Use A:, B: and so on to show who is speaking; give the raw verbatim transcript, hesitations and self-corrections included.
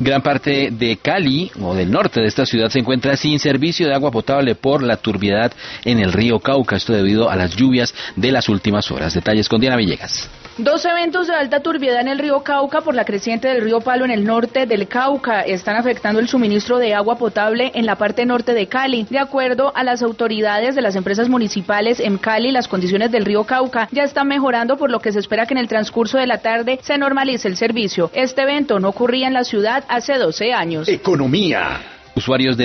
A: Gran parte de Cali, o del norte de esta ciudad, se encuentra sin servicio de agua potable por la turbiedad en el río Cauca, esto debido a las lluvias de las últimas horas. Detalles con Diana Villegas.
B: Dos eventos de alta turbiedad en el río Cauca por la creciente del río Palo en el norte del Cauca están afectando el suministro de agua potable en la parte norte de Cali. De acuerdo a las autoridades de las empresas municipales en Cali, las condiciones del río Cauca ya están mejorando, por lo que se espera que en el transcurso de la tarde se normalice el servicio. Este evento no ocurría en la ciudad hace doce años.
C: Economía.
A: Usuarios de